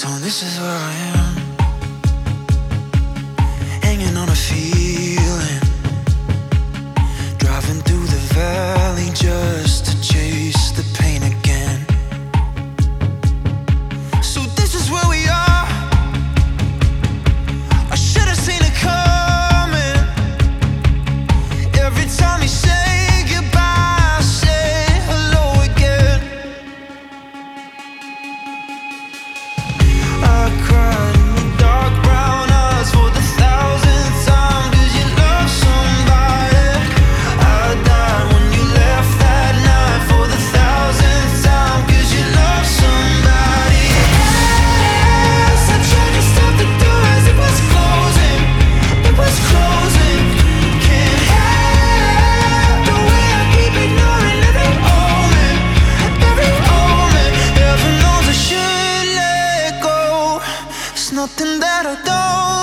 So this is where I am, hanging on a feeling, driving through the valley just to chase the pain again. So this is where we are. I should have seen it coming. Every time you say goodbye, I say hello again. I cried in the dark brown eyes for the thousandth time, 'cause you love somebody. I died when you left that night for the thousandth time, 'cause you love somebody. Yes, I tried to stop the door as it was closing. It was closing. Can't help the way I keep ignoring every omen, every omen. Heaven knows I should let go. There's nothing that I don't